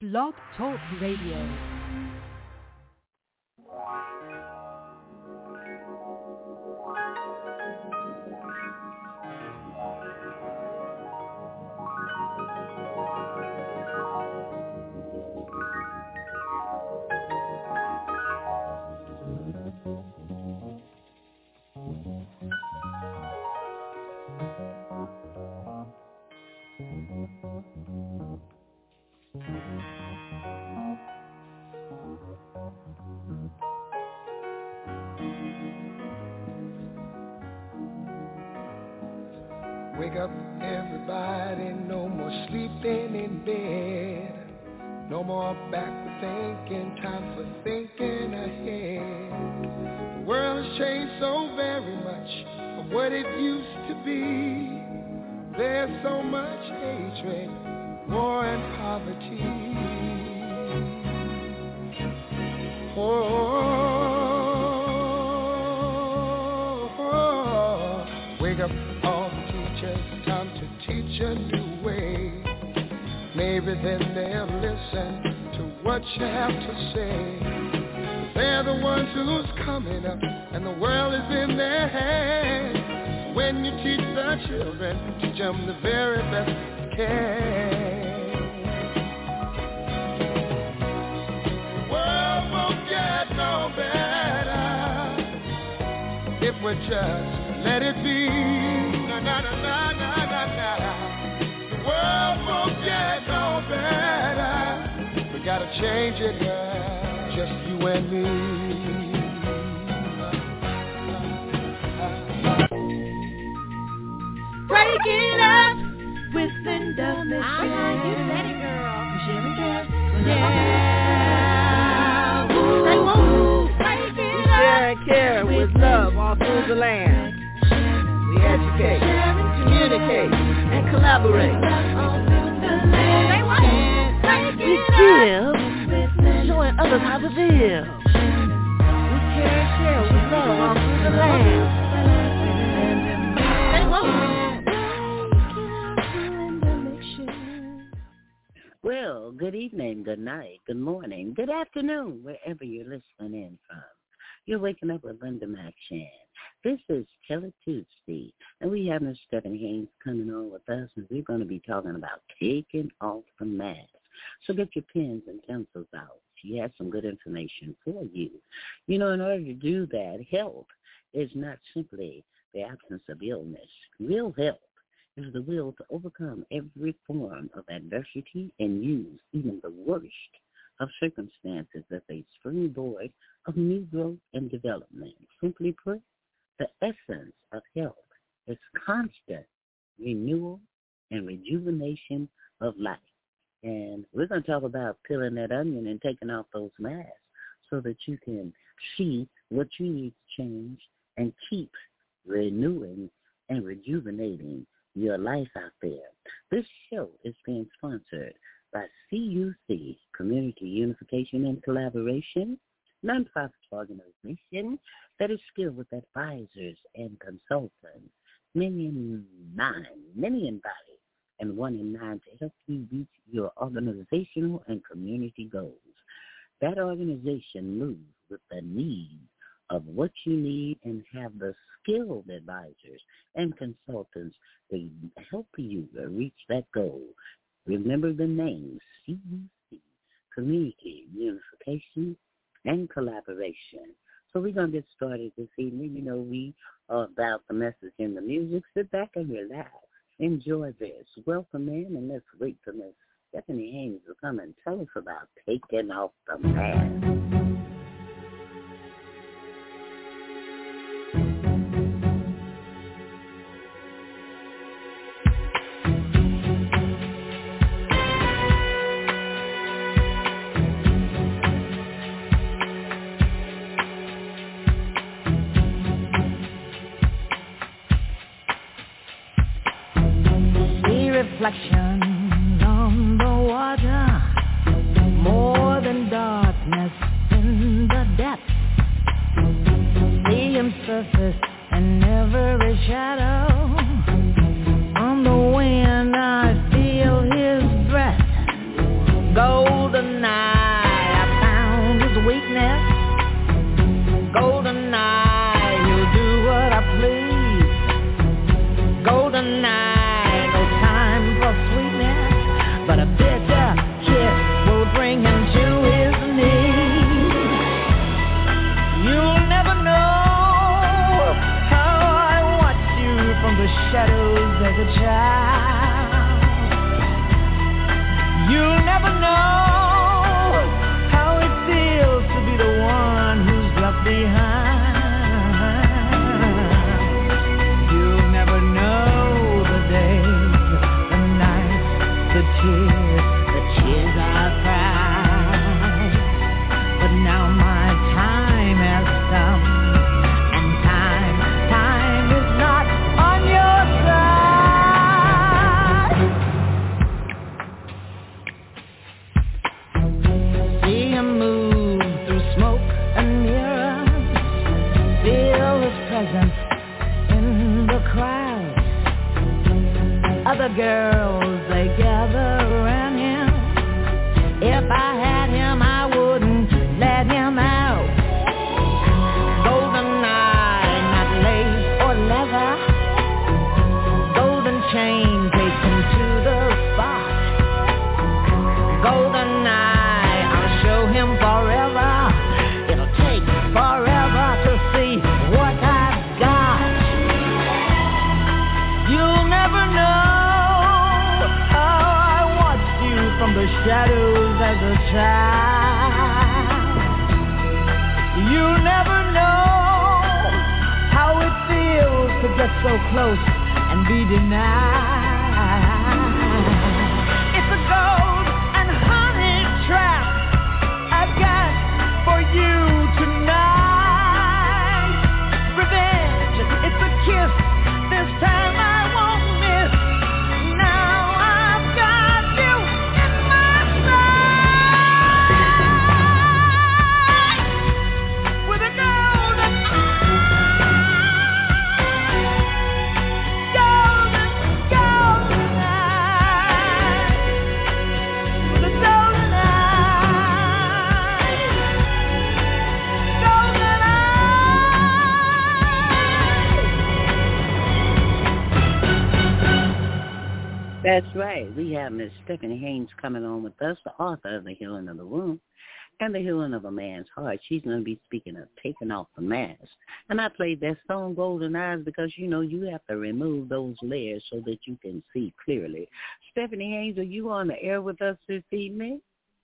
Blog Talk Radio. Wake up, everybody, no more sleeping in bed. No more backward thinking, time for thinking ahead. The world has changed so very much from what it used to be. There's so much hatred, war and poverty. Wake up, all the teachers, time to teach a new way. Maybe then they'll listen to what you have to say. They're the ones who's coming up, and the world is in their hands. When you teach the children, teach them the very best you can. The world won't get no better if we just let it be. Na na na na na na na. The world won't get no better. We gotta change it, girl. Just you and me. Break it up with Linda Michelle. You said it, girl. Yeah. Say woo. Break it up. Share and care with love all through the land. We educate, communicate, and collaborate. We give, showing others how to live. We care and share with love all through the land. Well, good evening, good night, good morning, good afternoon, wherever you're listening in from. You're waking up with Linda McShan. This is Tell It Tuesday, and we have Ms. Stephanie Haynes coming on with us, and we're going to be talking about taking off the mask. So get your pens and pencils out. She has some good information for you. You know, in order to do that, health is not simply the absence of illness. Real health is the will to overcome every form of adversity and use even the worst of circumstances as a springboard of new growth and development. Simply put, the essence of health is constant renewal and rejuvenation of life. And we're going to talk about peeling that onion and taking off those masks so that you can see what you need to change and keep renewing and rejuvenating your life out there. This show is being sponsored by CUC, Community Unification and Collaboration, nonprofit organization that is skilled with advisors and consultants, many in body, and 1 in 9 to help you reach your organizational and community goals. That organization moves with the need of what you need and have the skilled advisors and consultants to help you reach that goal. Remember the name, CUC, Community Unification and Collaboration. So we're going to get started this evening. You know, we are about the message and the music. Sit back and relax. Enjoy this. Welcome in, and let's wait for Miss Stephanie Haynes to come and tell us about taking off the mask. Reflection on the water, more than darkness in the depths. See him surface in every shadow. On the wind I feel his breath, gold Golden eye, I found his weakness. Golden eye, he'll do what I please. Golden eye, no time for sweetness, but a bitter kiss will bring him to his knees. You'll never know how I watched you from the shadows as a child. You'll never know how it feels to be the one who's left behind. You'll never know the days, the nights, the tears I cried. But now my time has come, and time is not on your side. See him move through smoke and mirrors, feel his presence in the crowd. Other girls, they gather around him. If I had him, I wouldn't let him out. Golden eye, not lace or leather. Golden chain takes him to the spot. Golden eye, I'll show him forever. It'll take forever to see what I've got. You'll never know how I watched you from the shadows as a child. You'll never know how it feels to get so close and be denied. It's a gold and honey trap I've got for you tonight. Revenge, it's a kiss, this time I won't miss. Now I've got you in my sight. With a golden eye, with a golden eye, golden eye. That's right. We have Miss Stephanie Haynes coming on with us, the author of The Healing of the Womb and The Healing of a Man's Heart. She's going to be speaking of taking off the mask. And I played that song, Golden Eyes, because, you know, you have to remove those layers so that you can see clearly. Stephanie Haynes, are you on the air with us this evening?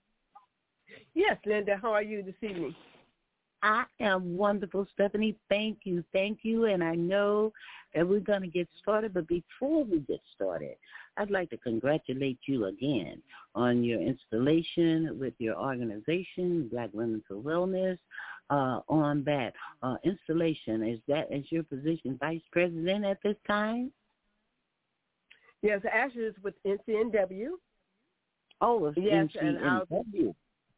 Yes, Linda, how are you this evening? I am wonderful, Stephanie. Thank you. And I know that we're going to get started, but before we get started, I'd like to congratulate you again on your installation with your organization, Black Women for Wellness, on that installation. Is your position vice president at this time? Yes, actually it's with NCNW. Oh, it's yes, NCNW.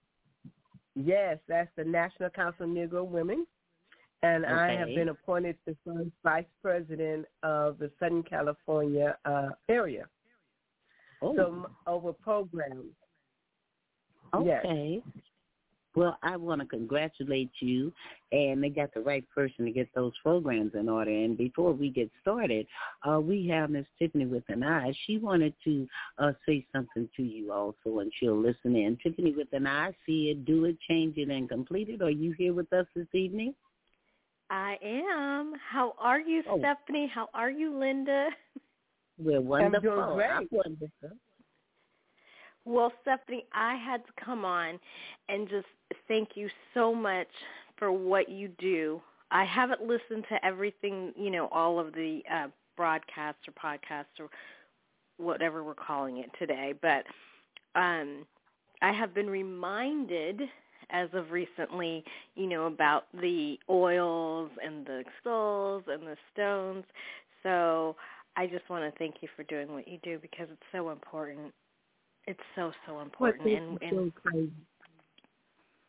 Yes, that's the National Council of Negro Women. And Okay. I have been appointed the first vice president of the Southern California area. Oh. So over programs. Okay. Yes. Well, I want to congratulate you, and they got the right person to get those programs in order. And before we get started, we have Miss Tiffany with an eye. She wanted to say something to you also, and she'll listen in. Tiffany with an eye, see it, do it, change it, and complete it. Are you here with us this evening? I am. How are you, Stephanie? How are you, Linda? We're wonderful. I'm doing great. I'm wonderful. Well, Stephanie, I had to come on and just thank you so much for what you do. I haven't listened to everything, all of the broadcasts or podcasts or whatever we're calling it today, but I have been reminded as of recently, about the oils and the skulls and the stones. So I just want to thank you for doing what you do because it's so important. It's so important. And so crazy.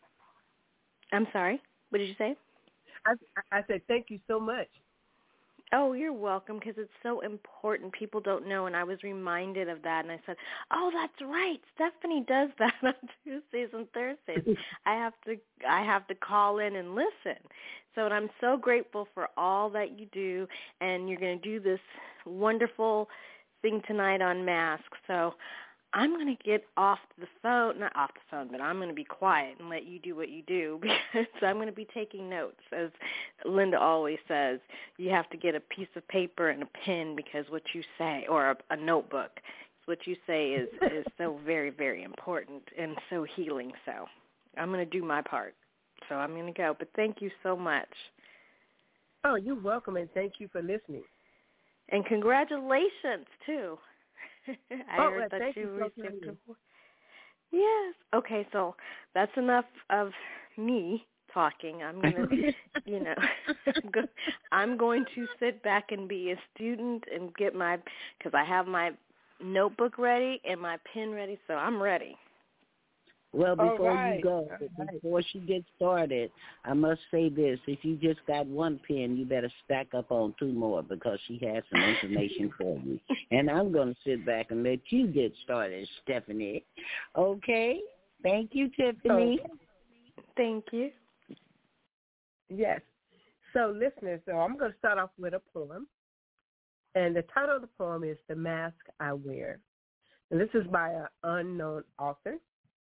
I'm sorry. What did you say? I said thank you so much. Oh, you're welcome, because it's so important. People don't know, and I was reminded of that, and I said, oh, that's right. Stephanie does that on Tuesdays and Thursdays. I have to call in and listen. So, and I'm so grateful for all that you do, and you're going to do this wonderful thing tonight on masks. So I'm going to get off the phone, not off the phone, but I'm going to be quiet and let you do what you do, because I'm going to be taking notes. As Linda always says, you have to get a piece of paper and a pen, because what you say, or a notebook, what you say is so very, very important and so healing. So I'm going to do my part. So I'm going to go. But thank you so much. Oh, you're welcome, and thank you for listening. And congratulations, too. I heard that you received a... Yes. Okay, so that's enough of me talking. I'm going to, I'm going to sit back and be a student and get because I have my notebook ready and my pen ready, so I'm ready. Well, before she gets started, I must say this. If you just got one pen, you better stack up on two more, because she has some information for you. And I'm going to sit back and let you get started, Stephanie. Okay? Thank you, Tiffany. Thank you. Yes. So, listeners, I'm going to start off with a poem. And the title of the poem is The Mask I Wear. And this is by an unknown author.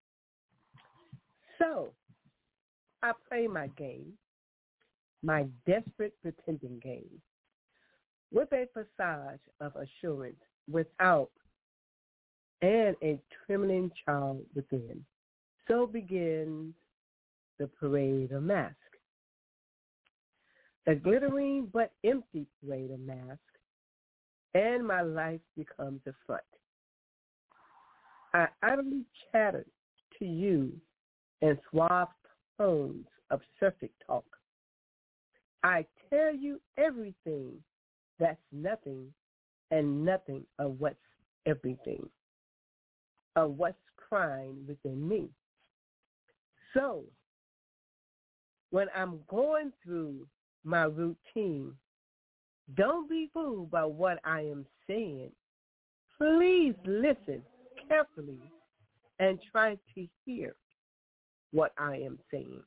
So, I play my game, my desperate pretending game, with a facade of assurance without and a trembling child within. So begins the parade of masks. The glittering but empty parade of masks, and my life becomes a front. I idly chatter to you in suave tones of surface talk. I tell you everything that's nothing, and nothing of what's everything, of what's crying within me. So, when I'm going through my routine, don't be fooled by what I am saying. Please listen carefully and try to hear what I am saying.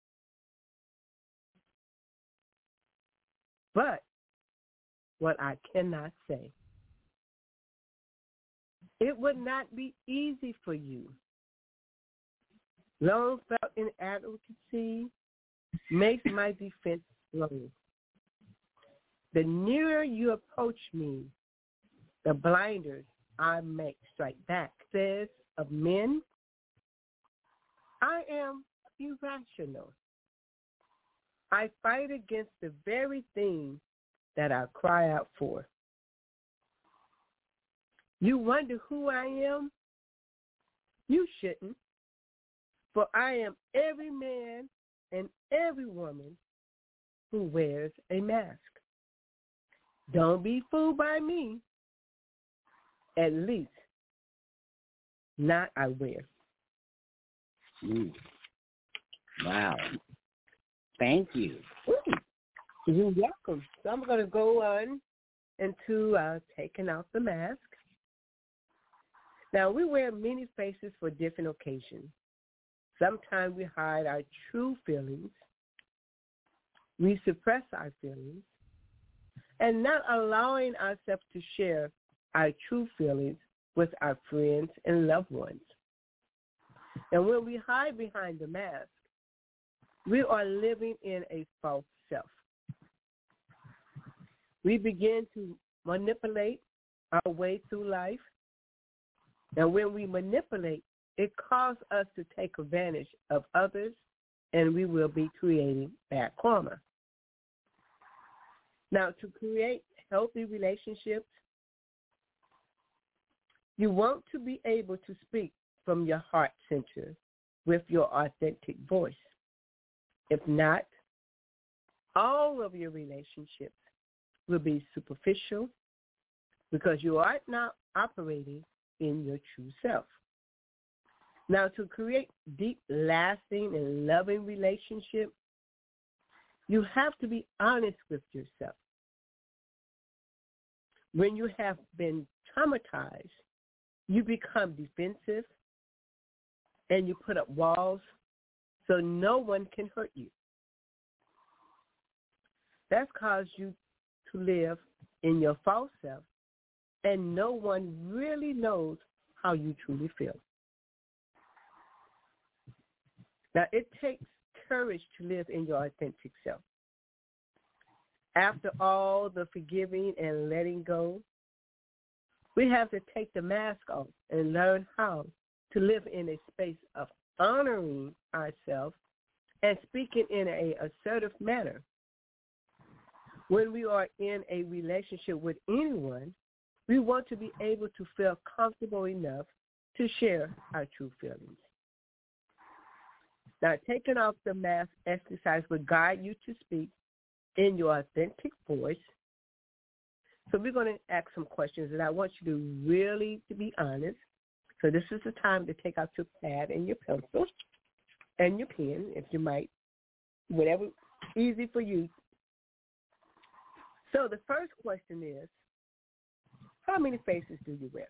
But what I cannot say. It would not be easy for you. Long felt inadequacy makes my defense slow. The nearer you approach me, the blinders I make strike back. Says of men, I am irrational. I fight against the very thing that I cry out for. You wonder who I am? You shouldn't, for I am every man and every woman who wears a mask. Don't be fooled by me. At least, not I wear. Wow. Thank you. You're welcome. So I'm going to go on into taking off the mask. Now, we wear many faces for different occasions. Sometimes we hide our true feelings. We suppress our feelings and not allowing ourselves to share our true feelings with our friends and loved ones. And when we hide behind the mask, we are living in a false self. We begin to manipulate our way through life. And when we manipulate, it causes us to take advantage of others, and we will be creating bad karma. Now, to create healthy relationships, you want to be able to speak from your heart center with your authentic voice. If not, all of your relationships will be superficial because you are not operating in your true self. Now, to create deep, lasting, and loving relationships, you have to be honest with yourself. When you have been traumatized, you become defensive and you put up walls so no one can hurt you. That's caused you to live in your false self, and no one really knows how you truly feel. Now, it takes courage to live in your authentic self. After all the forgiving and letting go, we have to take the mask off and learn how to live in a space of honoring ourselves and speaking in an assertive manner. When we are in a relationship with anyone, we want to be able to feel comfortable enough to share our true feelings. Now, taking off the mask exercise will guide you to speak in your authentic voice. So we're going to ask some questions, and I want you to really to be honest. So this is the time to take out your pad and your pencil and your pen, if you might, whatever easy for you. So the first question is, how many faces do you wear?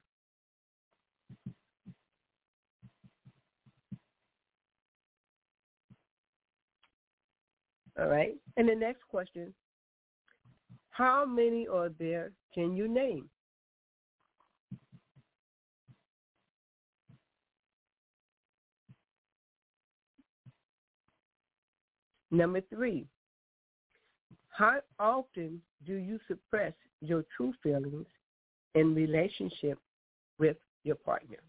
All right. And the next question, how many are there can you name? Number 3, how often do you suppress your true feelings in relationship with your partner?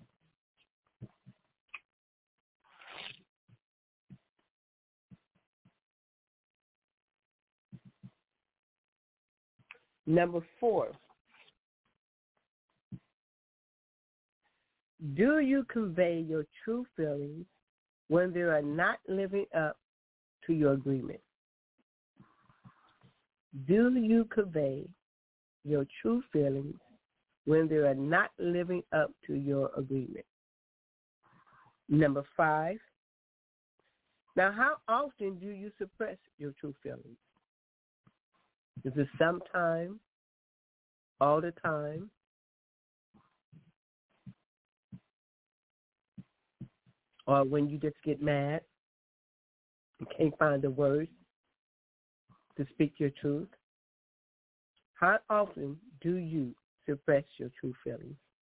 Number 4, do you convey your true feelings when they are not living up to your agreement? Do you convey your true feelings when they are not living up to your agreement? Number 5, now how often do you suppress your true feelings? Is it sometime, all the time? Or when you just get mad and can't find the words to speak your truth? How often do you suppress your true feelings?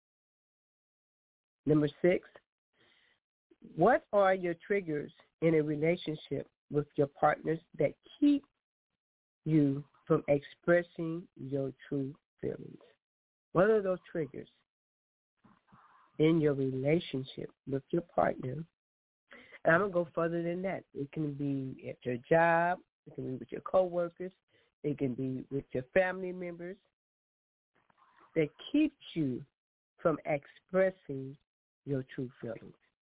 Number 6, what are your triggers in a relationship with your partners that keep you from expressing your true feelings? What are those triggers in your relationship with your partner? And I'm going to go further than that. It can be at your job. It can be with your coworkers. It can be with your family members that keeps you from expressing your true feelings.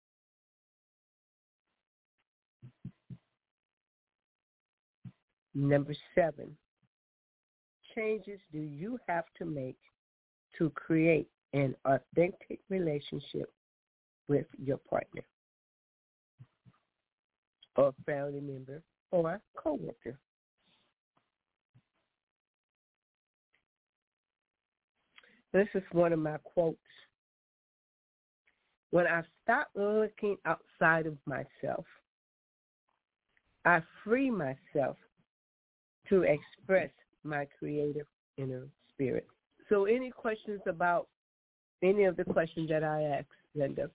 Number 7, changes do you have to make to create an authentic relationship with your partner or family member or coworker? This is one of my quotes. When I stop looking outside of myself, I free myself to express my creative inner spirit. So any questions about any of the questions that I asked, Linda?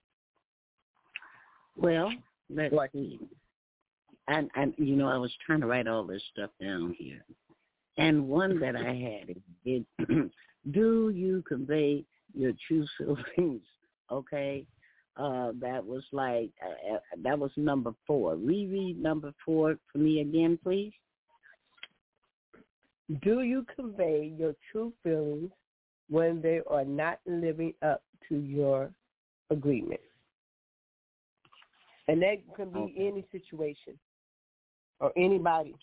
Well, let's see. And I was trying to write all this stuff down here. And one that I had is, do you convey your true feelings? Okay. That was that was number 4. Reread number 4 for me again, please. Do you convey your true feelings when they are not living up to your agreement? And that can be any situation or anybody.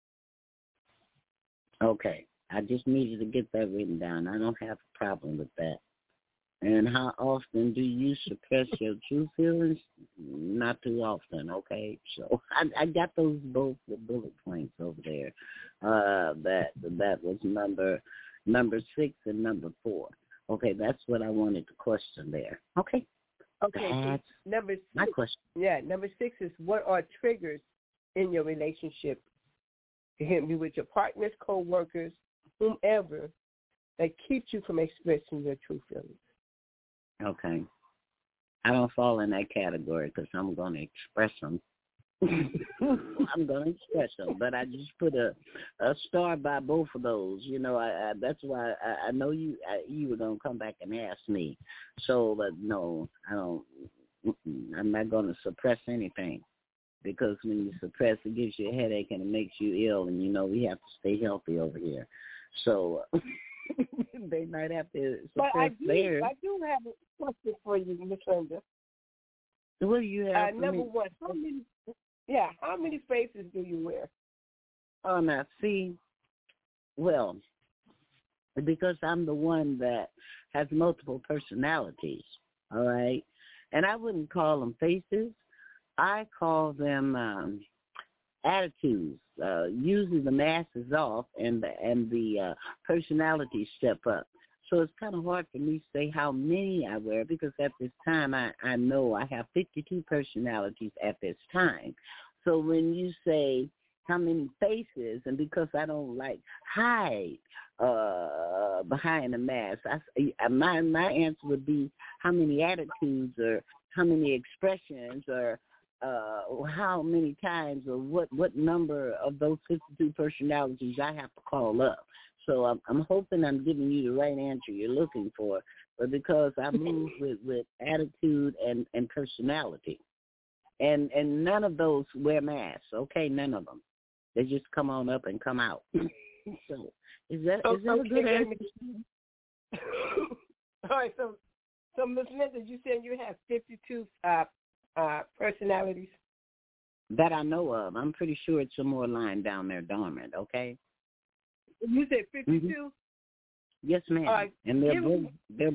Okay. I just needed to get that written down. I don't have a problem with that. And how often do you suppress your true feelings? Not too often, okay? So I got those both the bullet points over there. That was number number 6, and number 4. Okay, that's what I wanted to question there. Okay. Okay. That's number 6. My question. Yeah, number 6 is what are triggers in your relationship? It can be with your partners, co-workers, whomever, that keeps you from expressing your true feelings. Okay. I don't fall in that category because I'm going to express them. I'm going to express them, but I just put a star by both of those. You know, I that's why I know you were going to come back and ask me. So, but no, I don't. I'm not going to suppress anything, because when you suppress, it gives you a headache and it makes you ill, and you know we have to stay healthy over here. So they might have to suppress theirs. I do have a question for you, Ms. Linda. What do you have for number me? 1, how many faces do you wear? Oh, now, see, well, because I'm the one that has multiple personalities, all right? And I wouldn't call them faces. I call them attitudes. Usually the mask is off and the personalities step up. So it's kind of hard for me to say how many I wear, because at this time I know I have 52 personalities at this time. So when you say how many faces, and because I don't like hide behind a mask, my answer would be how many attitudes, or how many expressions, or how many times, or what number of those 52 personalities I have to call up. So I'm hoping I'm giving you the right answer you're looking for, but because I move with attitude and personality, and none of those wear masks. Okay, none of them. They just come on up and come out. So is that a good answer? All right. So Ms. Linda, you said you have 52 personalities that I know of. I'm pretty sure it's some more lying down there dormant. Okay. You said 52? Mm-hmm. Yes, ma'am. And they're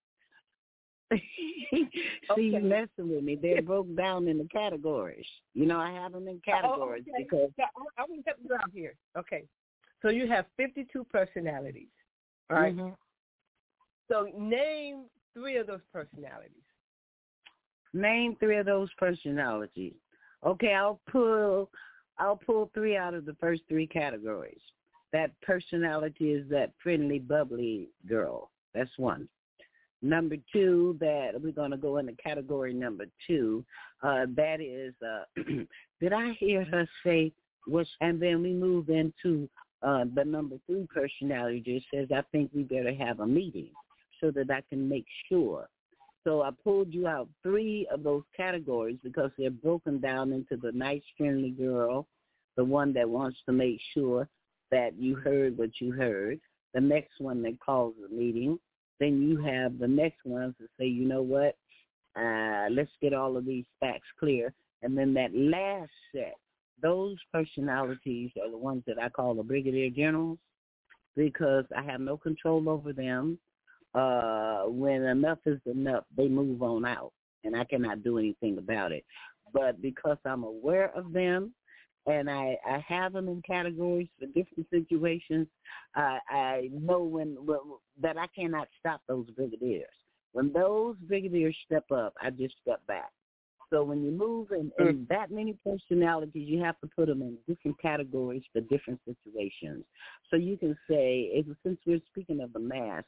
See, you messing with me. They're broke down in the categories. You know, I have them in categories because I want to help you out here. Okay. So you have 52 personalities. All right. Mm-hmm. So name 3 of those personalities. Name 3 of those personalities. Okay, I'll pull 3 out of the first 3 categories. That personality is that friendly, bubbly girl. That's 1. Number 2, that we're going to go into category number 2. That is, did I hear her say? And then we move into the number 3 personality that says, I think we better have a meeting so that I can make sure. So I pulled you out 3 of those categories because they're broken down into the nice, friendly girl, the one that wants to make sure that you heard what you heard, the next one that calls a meeting. Then you have the next ones that say, you know what, let's get all of these facts clear. And then that last set, those personalities are the ones that I call the brigadier generals, because I have no control over them. When enough is enough, they move on out, and I cannot do anything about it. But because I'm aware of them, and I have them in categories for different situations, I know that I cannot stop those brigadiers. When those brigadiers step up, I just step back. So when you move in that many personalities, you have to put them in different categories for different situations. So you can say, since we're speaking of the mask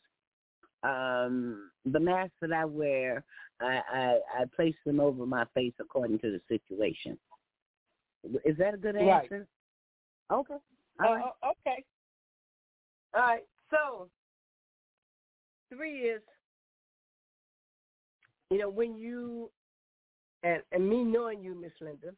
that I wear, I place them over my face according to the situation. Is that a good answer? Right. Okay. All right. Okay. All right. So 3 is, when you, and me knowing you, Miss Linda,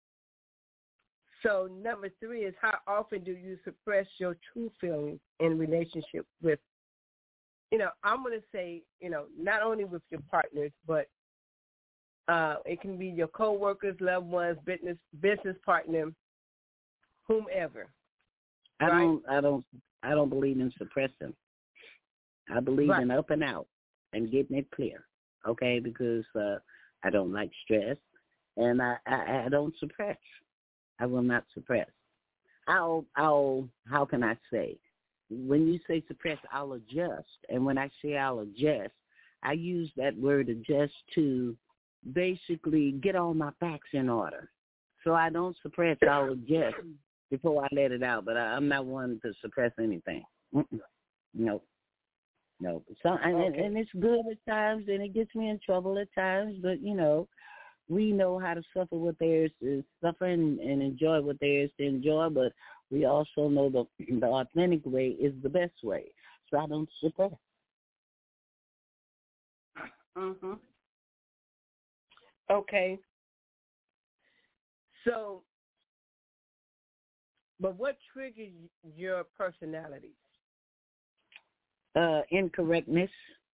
so number 3 is, how often do you suppress your true feelings in relationship with, I'm going to say, not only with your partners, but it can be your coworkers, loved ones, business partner, whomever. I don't believe in suppressing. I believe in up and out and getting it clear. Okay, because I don't like stress, and I don't suppress. I will not suppress. How can I say? when you say suppress, I'll adjust. And when I say I'll adjust, I use that word adjust to basically get all my facts in order. So I don't suppress, I'll adjust before I let it out. But I'm not one to suppress anything. No. So and it's good at times, and it gets me in trouble at times. But we know how to suffer what there is to suffer and enjoy what there is to enjoy. But we also know the authentic way is the best way. So I don't suppress. Mhm. Okay. So, but what triggers your personality? Incorrectness.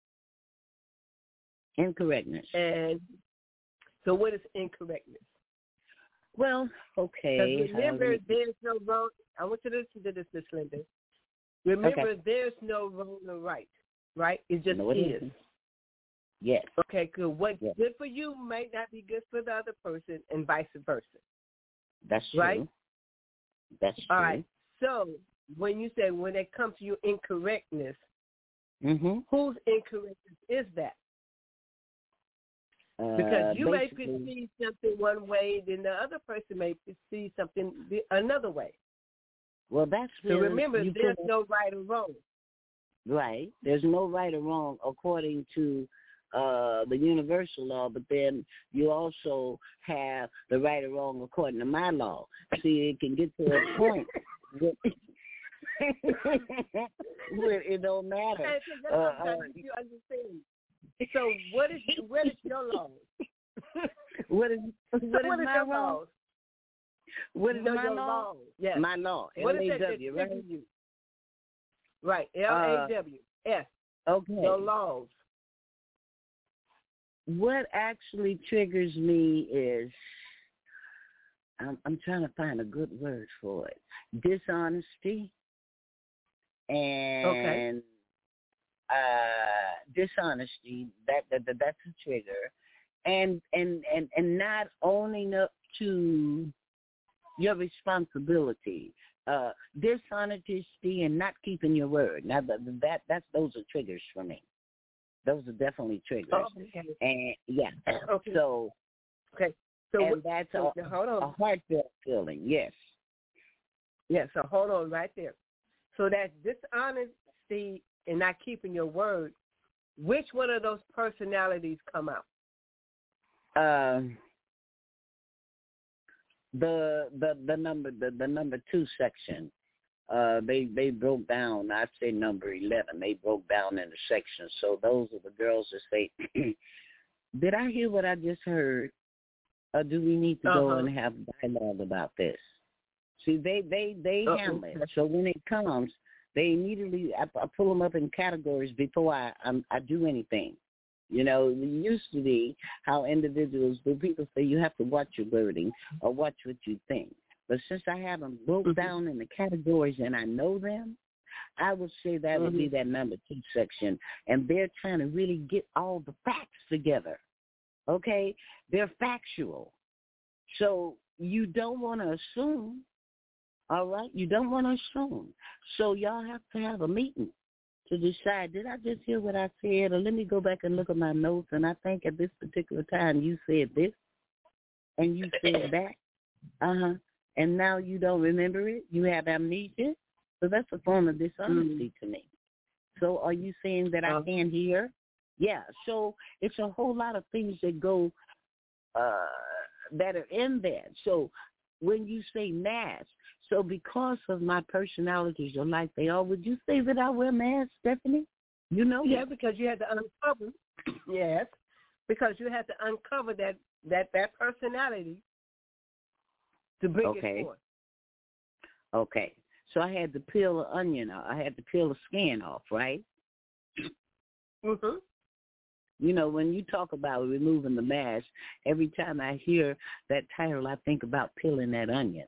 And so what is incorrectness? Well, okay. Because remember, there's no wrong. I want you to listen to this, Miss Linda. Remember, there's no wrong or right, right? It just is. Yes. Okay, good. What's good for you might not be good for the other person, and vice versa. That's true. Right? That's true. All right. So when you say when it comes to your incorrectness, whose incorrectness is that? Because you may perceive something one way, then the other person may perceive something another way. Well, that's so remember, there's no right or wrong. Right. There's no right or wrong according to the universal law, but then you also have the right or wrong according to my law. See, it can get to a point where it don't matter. You understand? So what is your law? What is my law? What is my law? Yes. My law. What is that right? You? Right. LAWS. Okay. Your laws. What actually triggers me is, I'm trying to find a good word for it. Dishonesty and dishonesty. That's a trigger, and not owning up to your responsibility. Dishonesty and not keeping your word. Now those are triggers for me. Those are definitely triggers. Okay. And Okay. So and that's hold on. A heartfelt feeling. Yes. Yeah. So hold on right there. So that's dishonesty and not keeping your word. Which one of those personalities come out? The number 2 section. They broke down. I'd say number 11. They broke down into sections. So those are the girls that say, "Did I hear what I just heard? Or do we need to go and have dialogue about this?" See, they handle it. So when it comes, they immediately I pull them up in categories before I do anything. It used to be how individuals, when people say you have to watch your wording or watch what you think. But since I have them broke down in the categories and I know them, I would say that would be that number 2 section. And they're trying to really get all the facts together. Okay? They're factual. So you don't want to assume, all right? You don't want to assume. So y'all have to have a meeting to decide, did I just hear what I said? Or let me go back and look at my notes, and I think at this particular time you said this and you said that. And now you don't remember it. You have amnesia. So that's a form of dishonesty to me. So are you saying that I can't hear? Yeah. So it's a whole lot of things that go that are in that. So when you say mask, so because of my personalities are like they are, would you say that I wear masks, Stephanie? Yeah, because you had to uncover. Yes, because you had to uncover that personality to bring it forth. Okay. So I had to peel the onion off. I had to peel the skin off, right? Mhm. When you talk about removing the mask, every time I hear that title, I think about peeling that onion.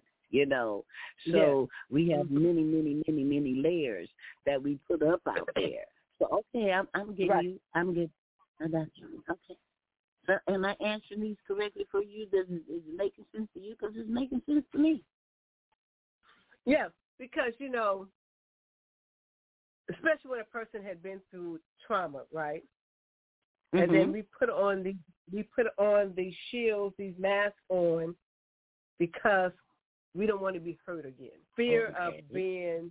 So we have many, many, many, many layers that we put up out there. So I'm getting you. I'm getting. I got you. Okay. So am I answering these correctly for you? Is it making sense to you? Because it's making sense to me. Yeah, because especially when a person had been through trauma, right? And then we put on these shields, these masks on, because we don't want to be hurt again. Fear of being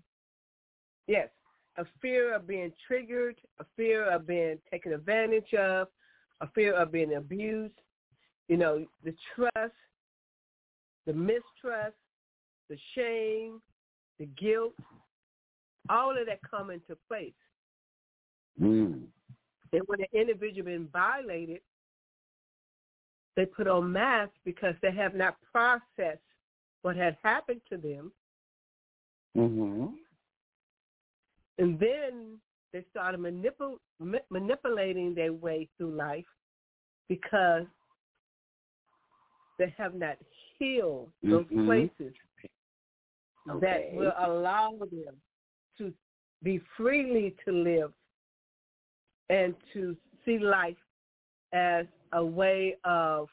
triggered, a fear of being taken advantage of, a fear of being abused. You know, the trust, the mistrust, the shame, the guilt, all of that come into place. And when an individual has been violated, they put on masks because they have not processed what had happened to them. And then they started manipulating their way through life because they have not healed those places that will allow them to be freely to live and to see life as a way of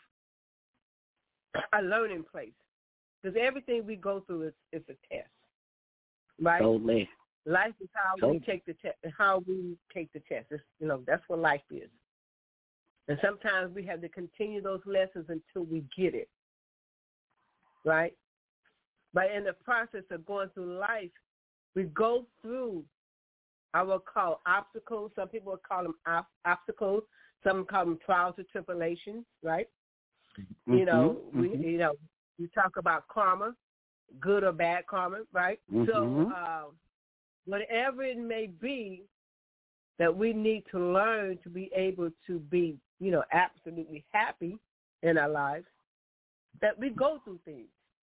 a learning place. Because everything we go through is a test, right? Totally. Life is how we take the test. How we take the test. It's, you know, that's what life is. And sometimes we have to continue those lessons until we get it, right? But in the process of going through life, we go through, I will call obstacles. Some people will call them obstacles. Some call them trials or tribulations, right? You know, we talk about karma, good or bad karma, right? So whatever it may be that we need to learn to be able to be, you know, absolutely happy in our lives, that we go through things.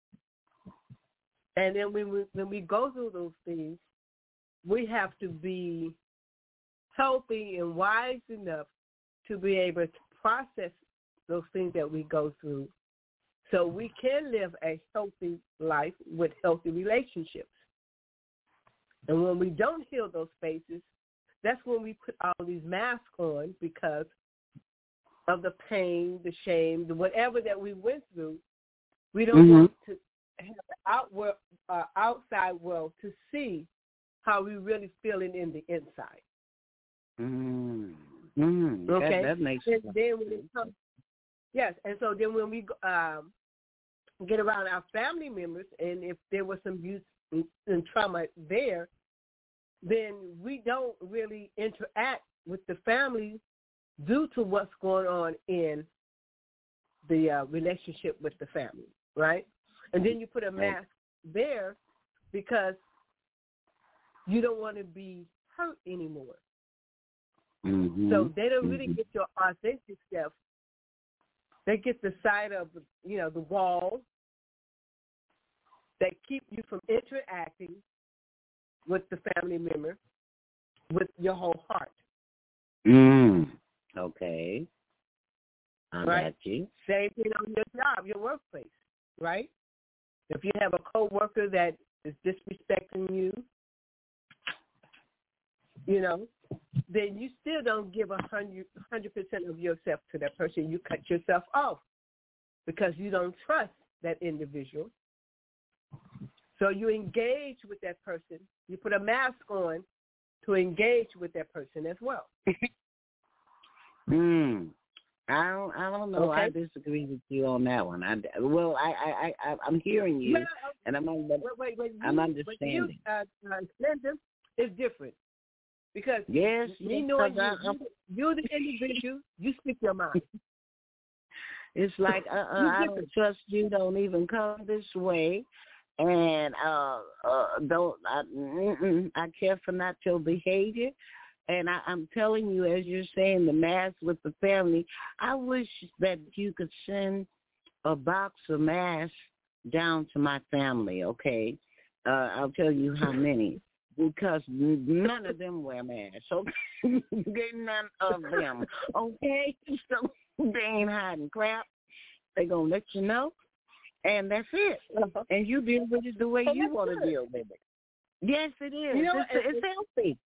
And then when we go through those things, we have to be healthy and wise enough to be able to process those things that we go through so we can live a healthy life with healthy relationships. And when we don't heal those spaces, that's when we put all these masks on because of the pain, the shame, the whatever that we went through. We don't want to have the outside world to see how we really feeling in the inside. Okay, that makes sense. Then when it comes, yes, and so then when we get around our family members, and if there was some abuse and trauma there, then we don't really interact with the family due to what's going on in the relationship with the family, right? And then you put a mask there because you don't want to be hurt anymore. So they don't really get your authentic self. They get the side of, you know, the wall that keep you from interacting with the family member with your whole heart. Okay. I got you. Same thing on your job, your workplace, right? If you have a coworker that is disrespecting you, you know, then you still don't give 100% of yourself to that person. You cut yourself off because you don't trust that individual. So you engage with that person. You put a mask on to engage with that person as well. I don't know. Okay. I disagree with you on that one. I'm hearing you, and I'm understanding. Linda, is different because yes, me knowing you're the individual. You speak your mind. It's like I don't trust you. Don't even come this way, and I care for not your behavior. And I'm telling you, as you're saying, the mask with the family, I wish that you could send a box of masks down to my family, okay? I'll tell you how many, because none of them wear masks, okay? None of them, okay? So they ain't hiding crap. They're going to let you know, and that's it. And you deal with it the way you want to deal with it. Yes, it is. You know, it's healthy.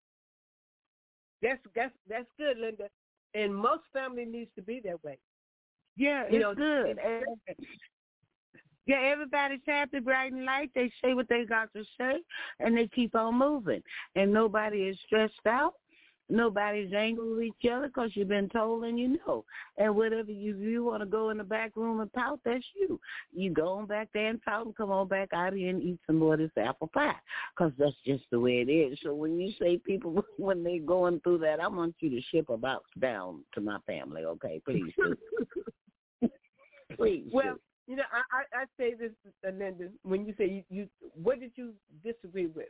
That's good, Linda. And most family needs to be that way. Yeah, it's good. Yeah, everybody's happy, bright and light. They say what they got to say, and they keep on moving. And nobody is stressed out. Nobody's angry with each other because you've been told and you know. And whatever you want to go in the back room and pout, that's you. You go on back there and pout and come on back out here and eat some more of this apple pie because that's just the way it is. So when you say people, when they're going through that, I want you to ship a box down to my family, okay? Please do. Please Well, do. you know, I say this, Linda, when you say you what did you disagree with?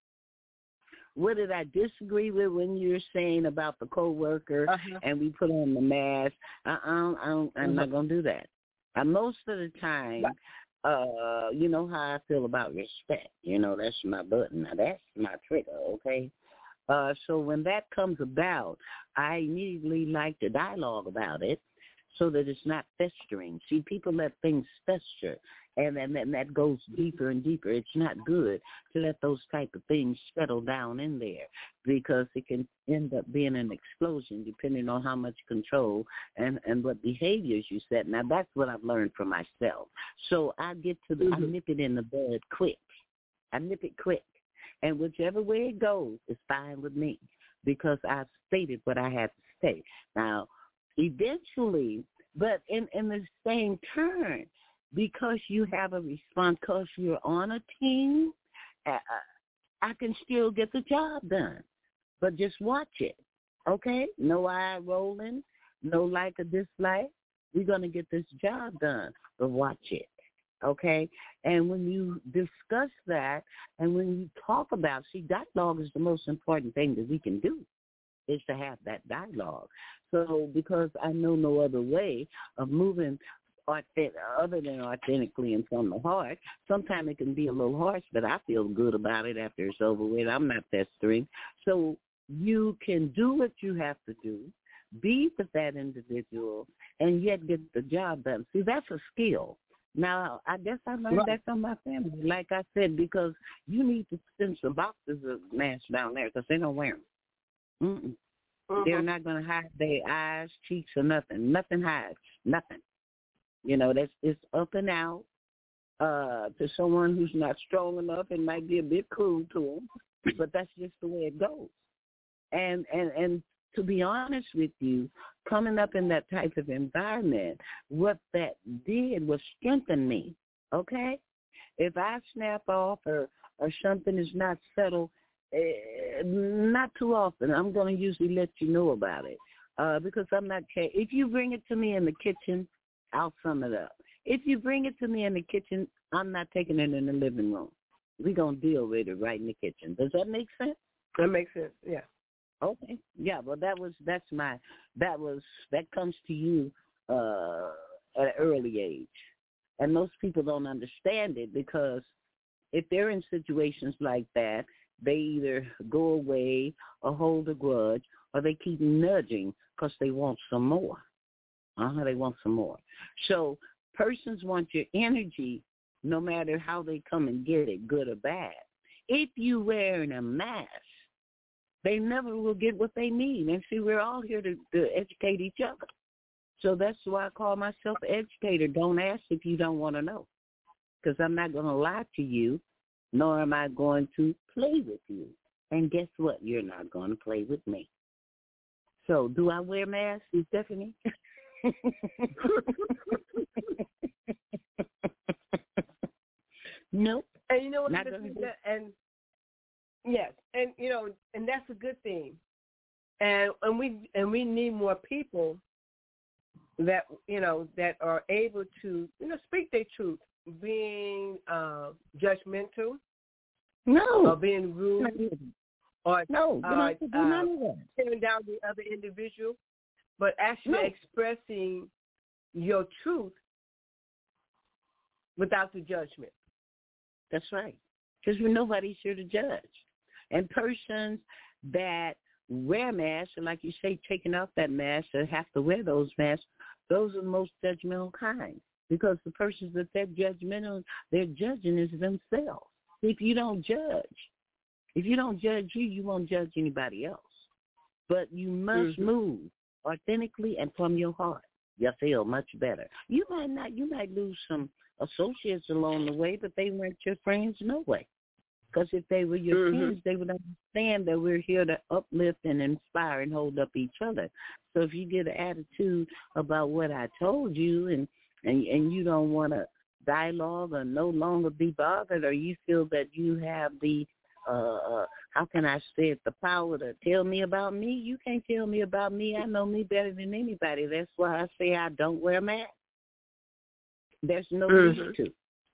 What did I disagree with when you're saying about the coworker and we put on the mask? I'm not gonna do that. Most of the time, you know how I feel about respect. You know, that's my button. Now that's my trigger. Okay. So when that comes about, I immediately like to dialogue about it so that it's not festering. See, people let things fester, and then that goes deeper and deeper. It's not good to let those type of things settle down in there because it can end up being an explosion depending on how much control and what behaviors you set. Now, that's what I've learned from myself. So I get to I nip it in the bud quick. I nip it quick. And whichever way it goes is fine with me because I've stated what I had to say. Now, eventually, but in the same turn, because you have a response, because you're on a team, I can still get the job done. But just watch it, okay? No eye rolling, no like or dislike. We're going to get this job done, but watch it, okay? And when you discuss that and when you talk about, see, dialogue is the most important thing that we can do, is to have that dialogue. So because I know no other way of moving other than authentically and from the heart, sometimes it can be a little harsh, but I feel good about it after it's over with. I'm not festering. So you can do what you have to do, be with that individual, and yet get the job done. See, that's a skill. Now, I guess I learned that from my family, like I said, because you need to send some boxes of masks down there because they don't wear them. They're not going to hide their eyes, cheeks, or nothing. Nothing hides. Nothing. You know, it's up and out. To someone who's not strong enough, it might be a bit cruel to them, but that's just the way it goes. And to be honest with you, coming up in that type of environment, what that did was strengthen me, okay? If I snap off or something is not settled, not too often, I'm going to usually let you know about it because I'm not care. If you bring it to me in the kitchen, I'll sum it up. If you bring it to me in the kitchen, I'm not taking it in the living room. We're going to deal with it right in the kitchen. Does that make sense? That makes sense, yeah. Okay. Yeah, well, that comes to you at an early age. And most people don't understand it because if they're in situations like that, they either go away or hold a grudge or they keep nudging because they want some more. They want some more. So persons want your energy no matter how they come and get it, good or bad. If you wearing a mask, they never will get what they need. And see, we're all here to educate each other. So that's why I call myself an educator. Don't ask if you don't want to know, because I'm not going to lie to you, nor am I going to play with you. And guess what? You're not going to play with me. So do I wear masks, Stephanie? Nope. And you know what? Yes, and you know, and that's a good thing. And we need more people that that are able to speak their truth, being judgmental, or being rude, or tearing down the other individual, but actually expressing your truth without the judgment. That's right, because nobody's here to judge. And persons that wear masks, and like you say, taking off that mask or have to wear those masks, those are the most judgmental kind, because the persons that they're judgmental, they're judging is themselves. If you don't judge you, you won't judge anybody else. But you must move authentically and from your heart. You'll feel much better. You might lose some associates along the way, but they weren't your friends no way. Because if they were your friends, they would understand that we're here to uplift and inspire and hold up each other. So if you get an attitude about what I told you and you don't want to dialogue or no longer be bothered, or you feel that you have the, how can I say it, the power to tell me about me, you can't tell me about me. I know me better than anybody. That's why I say I don't wear a mask. There's no need to.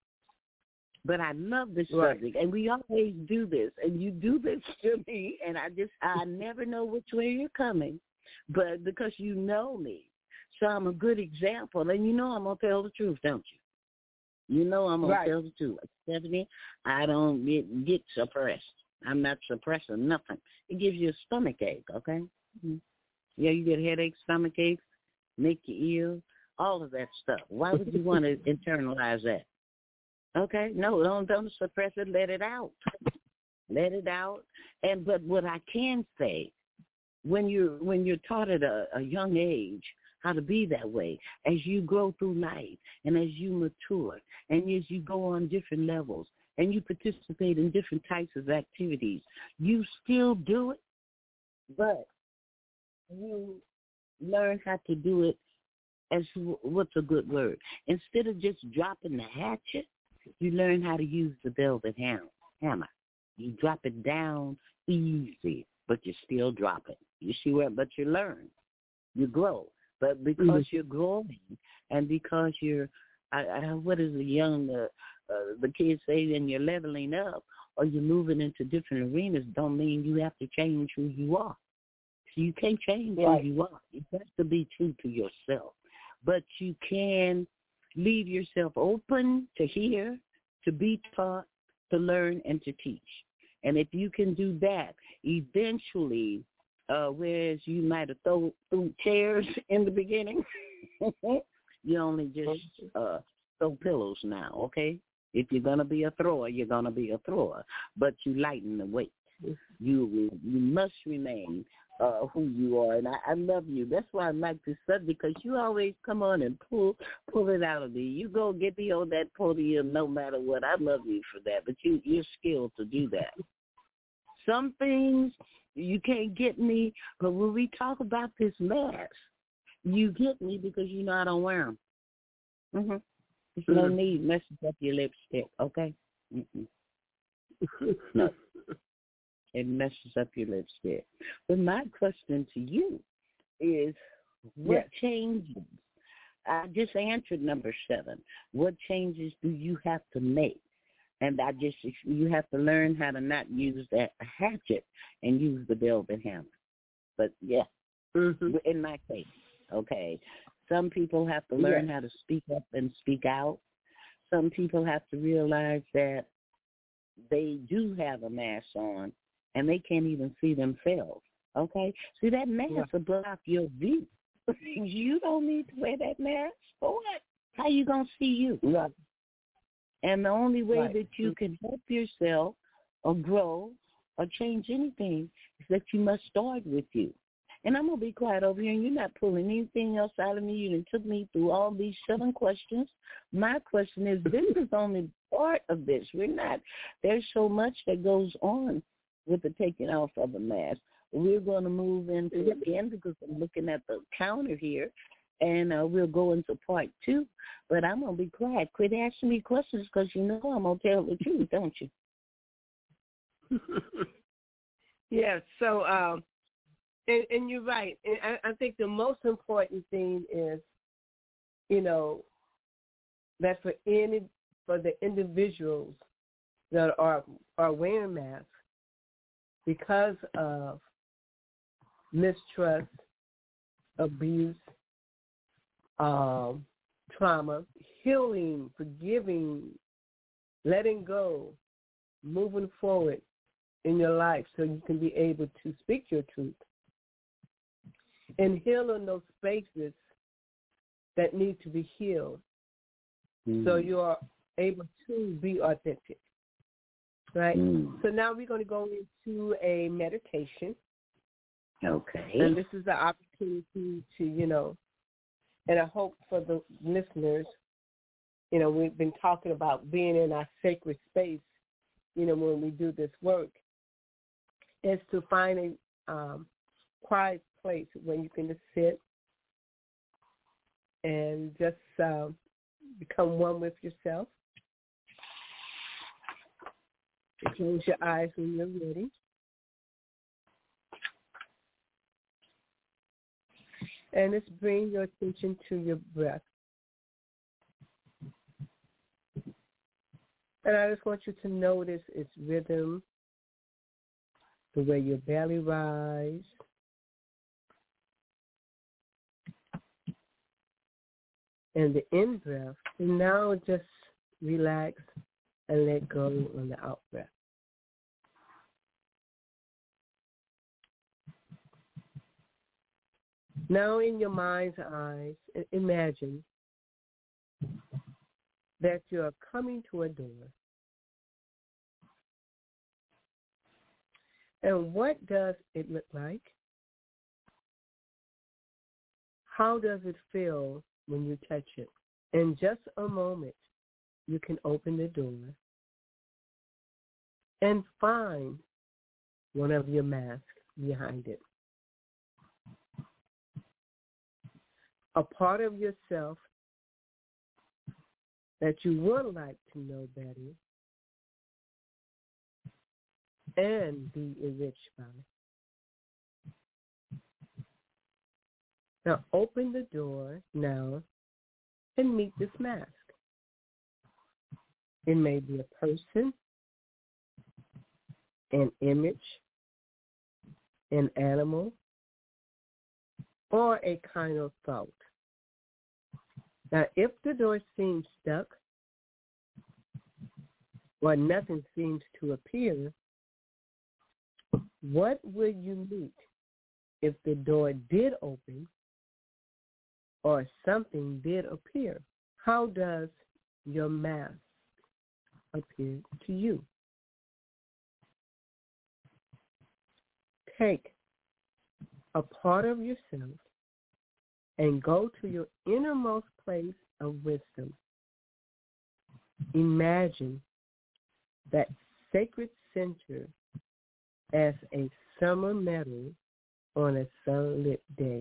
But I love this subject, and we always do this, and you do this to me, and I never know which way you're coming, but because you know me, so I'm a good example, and you know I'm going to tell the truth, don't you? You know I'm going to tell the truth. Stephanie, I don't get suppressed. I'm not suppressing nothing. It gives you a stomach ache, okay? Mm-hmm. Yeah, you get headaches, stomach aches, make you ill, all of that stuff. Why would you want to internalize that? Okay, no, don't suppress it. Let it out. Let it out. But what I can say, when you're taught at a young age how to be that way, as you grow through life and as you mature and as you go on different levels and you participate in different types of activities, you still do it, but you learn how to do it as what's a good word. Instead of just dropping the hatchet, you learn how to use the velvet hammer. You drop it down easy, but you still drop it. You see where? But you learn. You grow. But because you're growing and because you're, what is the kids say, and you're leveling up or you're moving into different arenas, don't mean you have to change who you are. So you can't change who you are. You have to be true to yourself. But you can leave yourself open to hear, to be taught, to learn, and to teach. And if you can do that, eventually, whereas you might have thrown chairs in the beginning, you only just throw pillows now, okay? If you're going to be a thrower, you're going to be a thrower. But you lighten the weight. You must remain who you are, and I love you. That's why I like this subject, because you always come on and pull it out of me. You go get me on that podium no matter what. I love you for that, but you're skilled to do that. Some things you can't get me, but when we talk about this mask, you get me because you know I don't wear them. There's no need messing up your lipstick, okay? No. It messes up your lipstick. But my question to you is, what changes? I just answered number 7. What changes do you have to make? And you have to learn how to not use that hatchet and use the velvet hammer. But in my case, okay, some people have to learn how to speak up and speak out. Some people have to realize that they do have a mask on, and they can't even see themselves, okay? See, that mask will block your view. You don't need to wear that mask. For what? How you going to see you? Right. And the only way that you can help yourself or grow or change anything is that you must start with you. And I'm going to be quiet over here, and you're not pulling anything else out of me. You done took me through all these 7 questions. My question is, this is only part of this. There's so much that goes on with the taking off of the mask. We're going to move into it again because I'm looking at the counter here, and we'll go into part 2. But I'm going to be quiet. Quit asking me questions because you know I'm going to tell the truth, don't you? Yeah, so, and you're right. And I think the most important thing is, that for the individuals that are wearing masks, because of mistrust, abuse, trauma, healing, forgiving, letting go, moving forward in your life so you can be able to speak your truth and heal in those spaces that need to be healed so you are able to be authentic. Right? So now we're going to go into a meditation. Okay. And this is the opportunity to, and I hope for the listeners we've been talking about being in our sacred space, when we do this work, is to find a quiet place where you can just sit and just become one with yourself. Close your eyes when you're ready. And just bring your attention to your breath. And I just want you to notice its rhythm, the way your belly rises, and the in-breath. And now just relax and let go on the out-breath. Now in your mind's eyes, imagine that you are coming to a door. And what does it look like? How does it feel when you touch it? In just a moment, you can open the door and find one of your masks behind it. A part of yourself that you would like to know better and be enriched by. Now open the door now and meet this mask. It may be a person, an image, an animal, or a kind of thought. Now, if the door seems stuck or nothing seems to appear, what will you meet if the door did open or something did appear? How does your mask appear to you? Take a part of yourself and go to your innermost place of wisdom. Imagine that sacred center as a summer meadow on a sunlit day.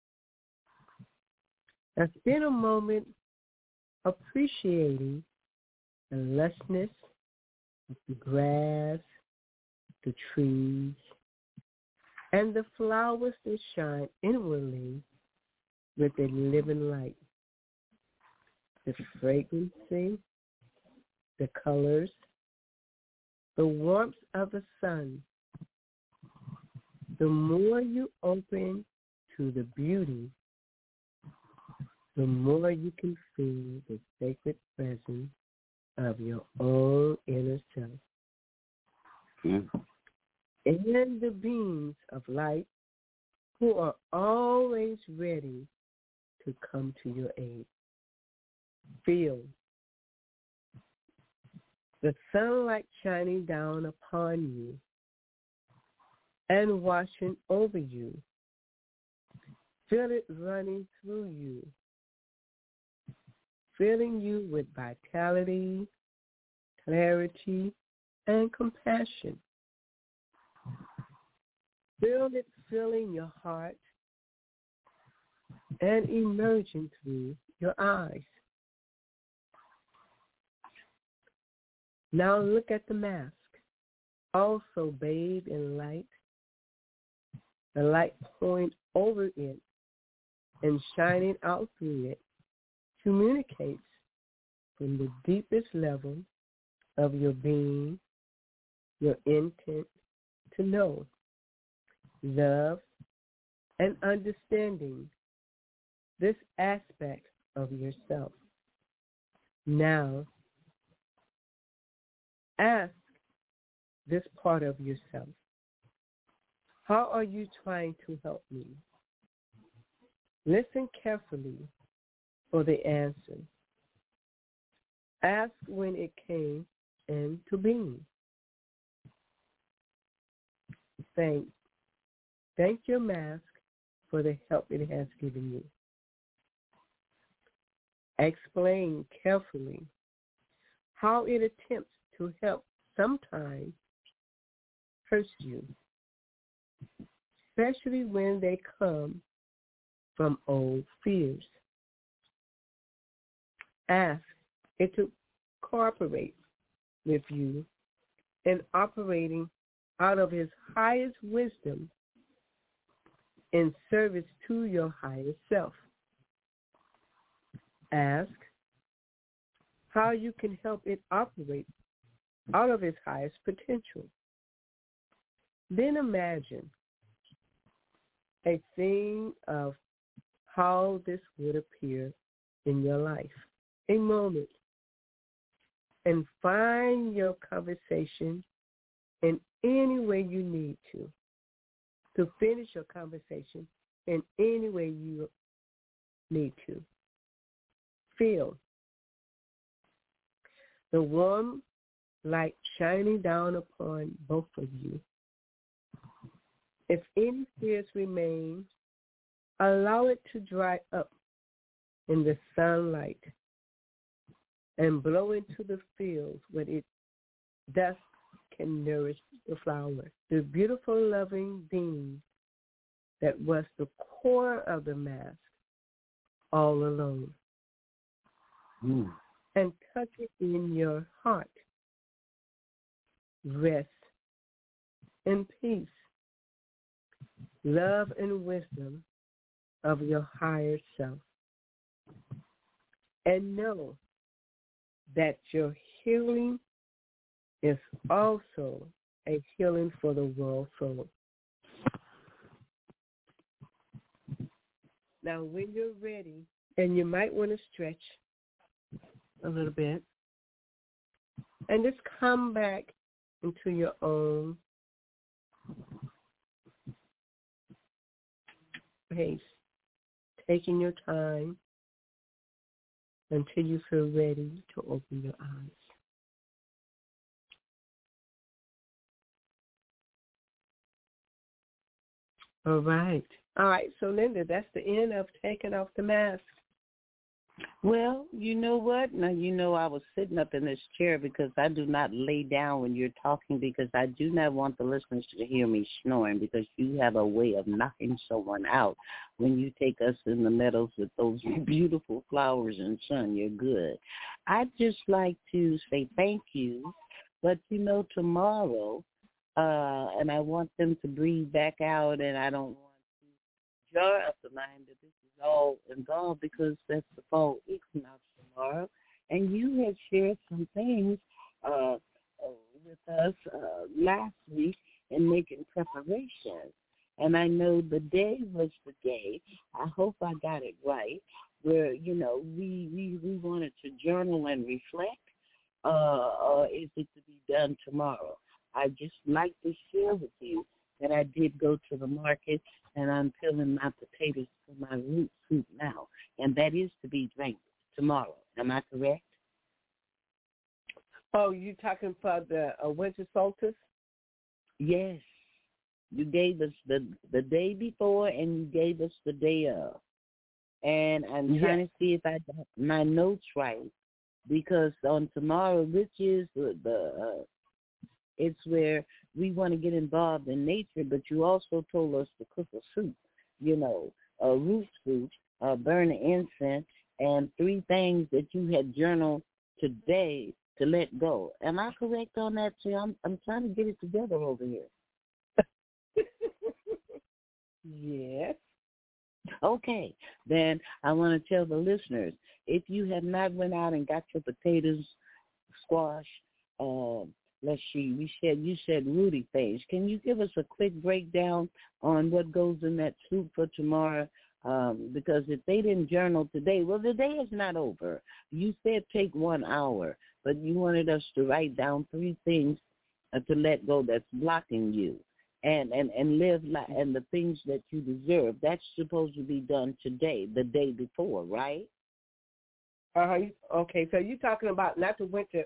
Now spend a moment appreciating the lushnesss of the grass, the trees, and the flowers that shine inwardly with a living light. The fragrancy, the colors, the warmth of the sun. The more you open to the beauty, the more you can feel the sacred presence of your own inner self. Mm-hmm. And the beings of light who are always ready to come to your aid. Feel the sunlight shining down upon you and washing over you. Feel it running through you, filling you with vitality, clarity, and compassion. Feel it filling your heart and emerging through your eyes. Now look at the mask, also bathed in light. The light pouring over it and shining out through it communicates from the deepest level of your being, your intent to know, love, and understanding this aspect of yourself. Now, ask this part of yourself, how are you trying to help me? Listen carefully for the answer. Ask when it came into being. Thank your mask for the help it has given you. explain carefully how it attempts to help sometimes hurts you, especially when they come from old fears. Ask it to cooperate with you in operating out of his highest wisdom in service to your higher self. Ask how you can help it operate out of its highest potential. Then imagine a thing of how this would appear in your life, a moment, and find your conversation in any way you need to finish your conversation in any way you need to. Feel the warm light shining down upon both of you. If any fears remain, allow it to dry up in the sunlight and blow into the fields where it thus can nourish the flower. The beautiful, loving being that was the core of the mask all alone. And touch it in your heart. Rest in peace, love and wisdom of your higher self. And know that your healing is also a healing for the world soul. Now, when you're ready, and you might want to stretch a little bit, and just come back into your own pace, taking your time until you feel ready to open your eyes. All right. So Linda, that's the end of taking off the mask. Well, you know what? Now, I was sitting up in this chair because I do not lay down when you're talking because I do not want the listeners to hear me snoring because you have a way of knocking someone out when you take us in the meadows with those beautiful flowers and sun. You're good. I'd just like to say thank you, but, tomorrow, and I want them to breathe back out, and I don't want to jar up the mind that this is all involved because that's the fall equinox tomorrow. And you had shared some things with us last week in making preparation. And I know the day was the day, I hope I got it right, where, we wanted to journal and reflect, or is it to be done tomorrow? I just like to share with you that I did go to the market and I'm peeling my potatoes for my root soup now, and that is to be drank tomorrow. Am I correct? Oh, you talking for the winter solstice? Yes. You gave us the day before and you gave us the day of. And I'm trying to see if I got my notes right, because on tomorrow, which is it's where we want to get involved in nature, but you also told us to cook a soup, a root soup, burn incense, and 3 things that you had journaled today to let go. Am I correct on that, too? I'm trying to get it together over here. Yes. Okay. Then I want to tell the listeners, if you have not went out and got your potatoes, squash, let's see, you said rooty things. Can you give us a quick breakdown on what goes in that soup for tomorrow? Because if they didn't journal today, well, the day is not over. You said take 1 hour, but you wanted us to write down 3 things to let go that's blocking you and live and the things that you deserve. That's supposed to be done today, the day before, right? Okay, so you're talking about not the winter.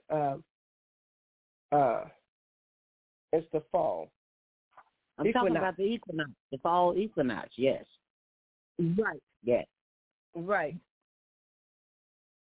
It's the fall. I'm talking about the equinox, the fall equinox, yes. Right. Yes. Right.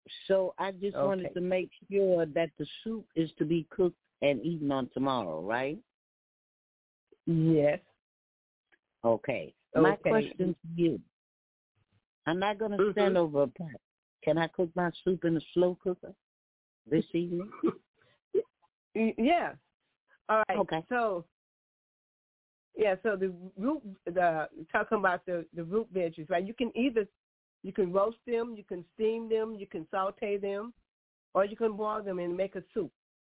So I just wanted to make sure that the soup is to be cooked and eaten on tomorrow, right? Yes. Okay. My question to you. I'm not going to stand over a pot. Can I cook my soup in a slow cooker this evening? Yeah. All right. Okay. So, so the root, talking about the root veggies, right? You can roast them, you can steam them, you can saute them, or you can boil them and make a soup.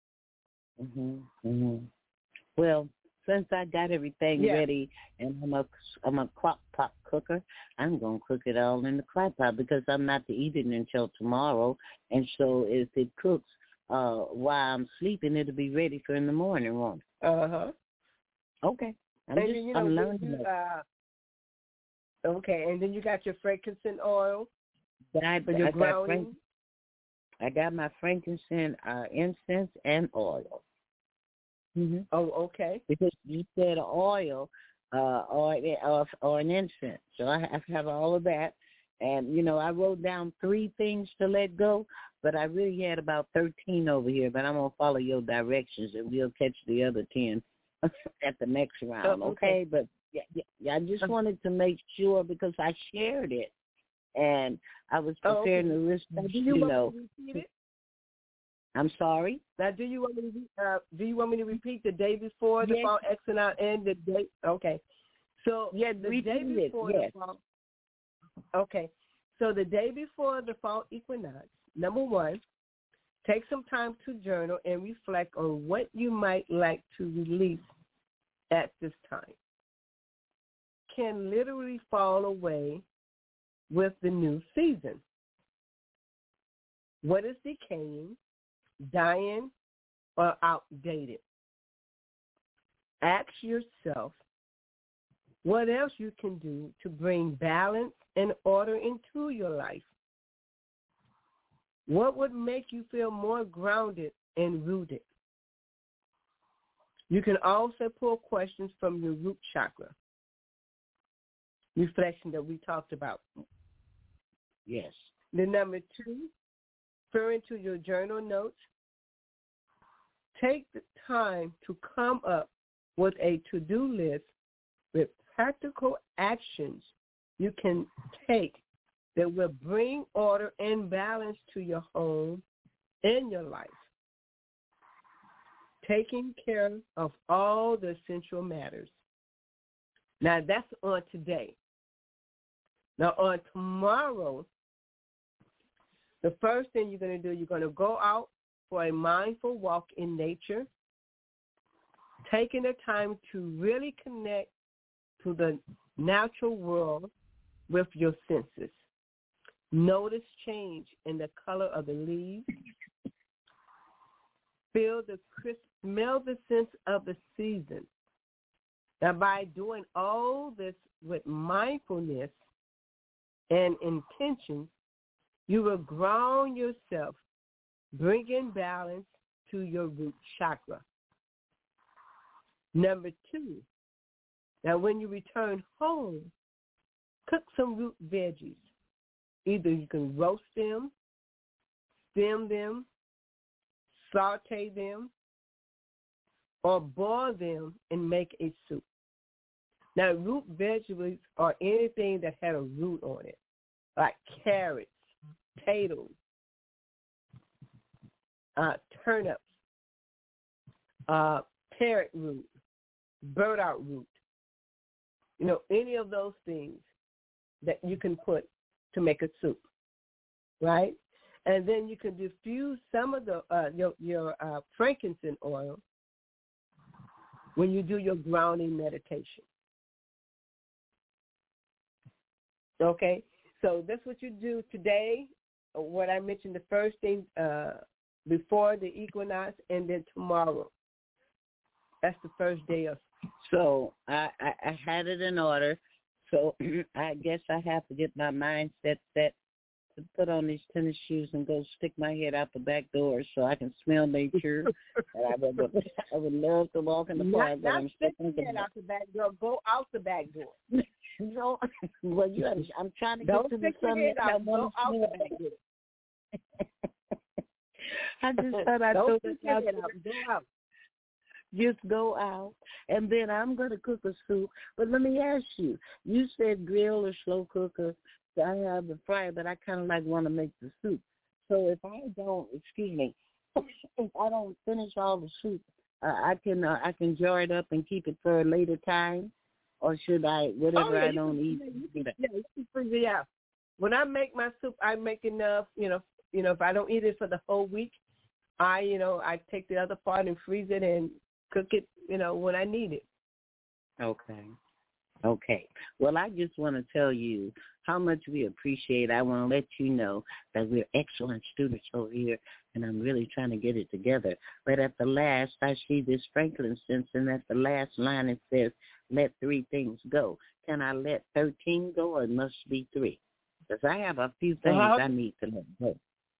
Well, since I got everything ready and I'm a crock pot cooker, I'm going to cook it all in the crock pot because I'm not to eat it until tomorrow. And so if it cooks while I'm sleeping, it'll be ready for in the morning, won't it? Uh-huh. Okay. I'm learning. Okay, and then you got your frankincense oil I got my frankincense, incense, and oil. Oh, okay. Because you said oil or an incense. So I have to have all of that. And, I wrote down 3 things to let go, but I really had about 13 over here. But I'm going to follow your directions, and we'll catch the other 10 at the next round, okay? But, I just wanted to make sure because I shared it, and I was preparing to listen, do you want me to repeat it? I'm sorry? Now, do you want me to repeat the day before the fall equinox and the day? Okay. So the day before the fall. Okay. So the day before the fall equinox, number 1, take some time to journal and reflect on what you might like to release at this time. Can literally fall away with the new season. What is decaying, dying, or outdated? Ask yourself what else you can do to bring balance and order into your life. What would make you feel more grounded and rooted? You can also pull questions from your root chakra. Reflection that we talked about. Yes. The number 2, referring to your journal notes, take the time to come up with a to-do list with practical actions you can take that will bring order and balance to your home and your life. Taking care of all the essential matters. Now, that's on today. Now, on tomorrow, the first thing you're going to do, you're going to go out for a mindful walk in nature, taking the time to really connect to the natural world with your senses. Notice change in the color of the leaves. Feel the crisp, smell the sense of the season. Now, by doing all this with mindfulness and intention, you will ground yourself, bringing balance to your root chakra. Number 2, now when you return home, cook some root veggies. Either you can roast them, steam them, saute them, or boil them and make a soup. Now, root vegetables are anything that had a root on it, like carrots, potatoes, turnips, carrot root, burdock root. Any of those things that you can put to make a soup, right? And then you can diffuse some of the your frankincense oil when you do your grounding meditation. Okay, so that's what you do today. What I mentioned, the first thing before the equinox, and then tomorrow. That's the first day of. So I had it in order. So I guess I have to get my mindset set to put on these tennis shoes and go stick my head out the back door so I can smell nature. And I would love to walk in the park, but I'm sticking your head out the back door. Go out the back door. No, well, I'm trying to Don't get to the sun. Go out the back door. I just thought I'd throw that out. Go out. Just go out, and then I'm going to cook a soup. But let me ask you, you said grill or slow cooker. So I have the fryer, but I kind of want to make the soup. So if I don't, if I don't finish all the soup, I can jar it up and keep it for a later time, or should I, whatever I don't eat? You can freeze it out. When I make my soup, I make enough, if I don't eat it for the whole week, I take the other part and freeze it and cook it, when I need it. Okay. Well, I just want to tell you how much we appreciate. I want to let you know that we're excellent students over here, and I'm really trying to get it together. But at the last, I see this Franklin sense, and at the last line it says, let 3 things go. Can I let 13 go, or it must be 3? Because I have a few things I need to let go.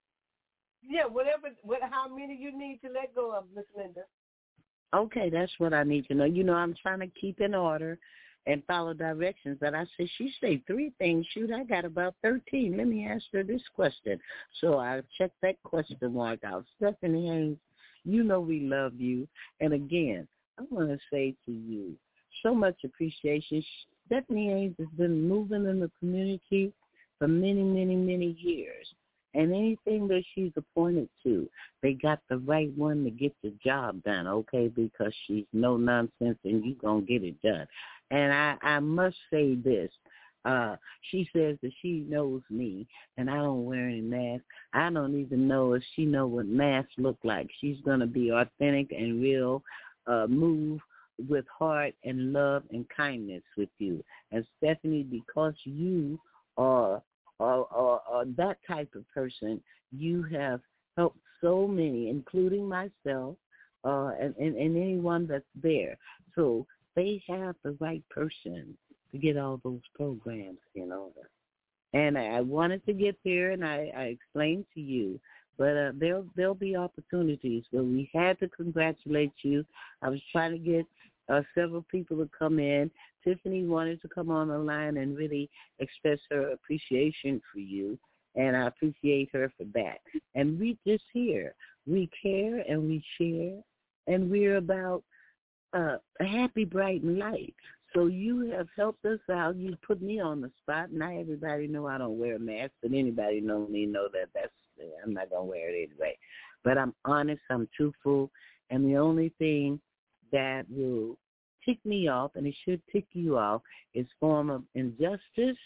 Yeah, how many you need to let go of, Miss Linda? Okay, that's what I need to know. I'm trying to keep in order and follow directions. But I said, she said 3 things. Shoot, I got about 13. Let me ask her this question. So I checked that question mark out. Stephanie Haynes, we love you. And again, I want to say to you, so much appreciation. Stephanie Haynes has been moving in the community for many, many, many years. And anything that she's appointed to, they got the right one to get the job done, okay, because she's no nonsense and you're going to get it done. And I must say this. She says that she knows me, and I don't wear any mask. I don't even know if she knows what masks look like. She's going to be authentic and real, move with heart and love and kindness with you. And Stephanie, because you are that type of person, you have helped so many, including myself, and anyone that's there. So they have the right person to get all those programs in order. And I wanted to get there, and I explained to you, but there'll be opportunities where we had to congratulate you. I was trying to get several people to come in. Tiffany wanted to come on the line and really express her appreciation for you, and I appreciate her for that. And we just here. We care and we share, and we're about a happy, bright life. So you have helped us out. You put me on the spot. Now everybody know I don't wear a mask, but anybody know me know that I'm not going to wear it anyway. But I'm honest, I'm truthful, and the only thing that will tick me off, and it should tick you off, is form of injustice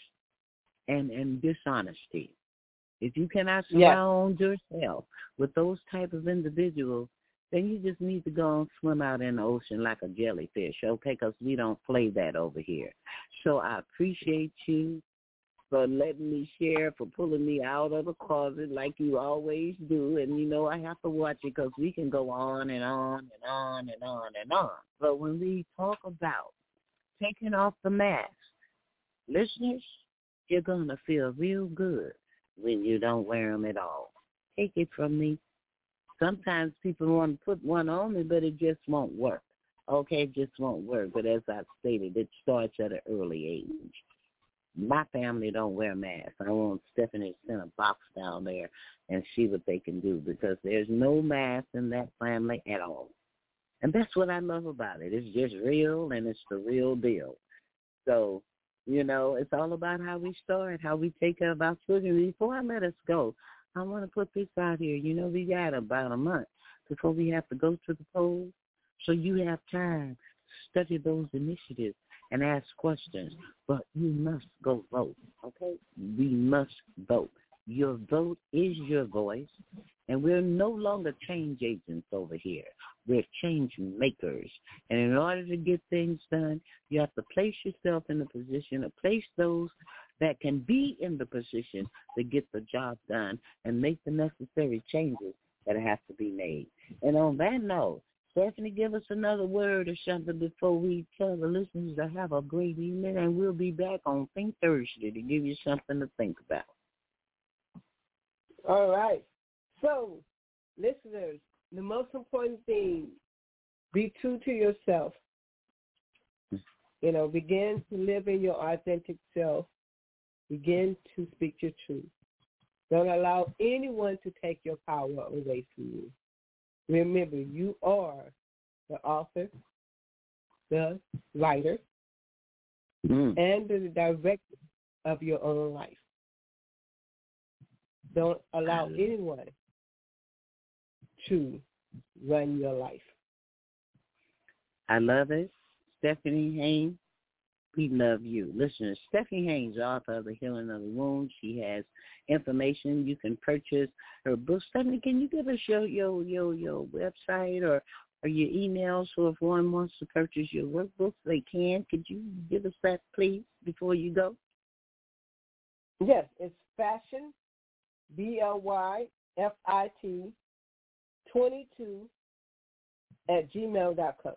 and dishonesty. If you cannot surround yourself with those type of individuals, then you just need to go and swim out in the ocean like a jellyfish, okay, because we don't play that over here. So I appreciate you for letting me share, for pulling me out of the closet like you always do. And, I have to watch it because we can go on and on and on and on and on. But when we talk about taking off the mask, listeners, you're going to feel real good when you don't wear them at all. Take it from me. Sometimes people want to put one on me, but it just won't work. Okay, it just won't work. But as I've stated, it starts at an early age. My family don't wear masks. I want Stephanie to send a box down there and see what they can do, because there's no mask in that family at all. And that's what I love about it. It's just real, and it's the real deal. So, it's all about how we start, how we take care of our children. Before I let us go, I want to put this out here. We got about a month before we have to go to the polls, so you have time to study those initiatives and ask questions. But you must go vote, okay? We must vote. Your vote is your voice, and we're no longer change agents over here. We're change makers. And in order to get things done, you have to place yourself in the position of place those that can be in the position to get the job done and make the necessary changes that have to be made. And on that note, Stephanie, give us another word or something before we tell the listeners to have a great evening, and we'll be back on Think Thursday to give you something to think about. All right. So, listeners, the most important thing, be true to yourself. Begin to live in your authentic self. Begin to speak your truth. Don't allow anyone to take your power away from you. Remember, you are the author, the writer, and the director of your own life. Don't allow anyone to run your life. I love it. Stephanie Haynes, we love you. Listeners, Stephanie Haynes, author of The Healing of the Wound. She has information. You can purchase her book. Stephanie, can you give us your website or your email so if one wants to purchase your workbooks, they can? Could you give us that, please, before you go? Yes, it's Fashion, BLYFIT 22 @gmail.com.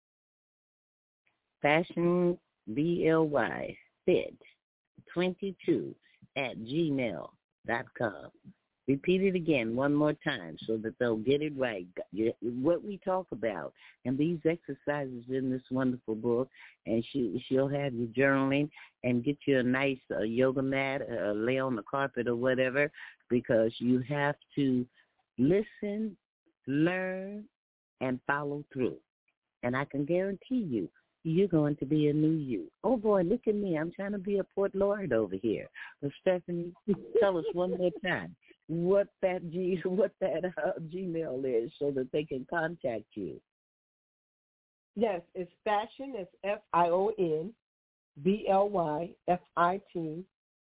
Fashion, BLY, fit 22 @gmail.com. Repeat it again one more time so that they'll get it right, what we talk about, and these exercises in this wonderful book. And she'll have you journaling and get you a nice yoga mat, lay on the carpet or whatever, because you have to listen, learn, and follow through. And I can guarantee you, you're going to be a new you. Oh, boy, look at me. I'm trying to be a Port Lord over here. But, Stephanie, tell us one more time what that Gmail is so that they can contact you. Yes, it's Fashion. It's FION, BLYFIT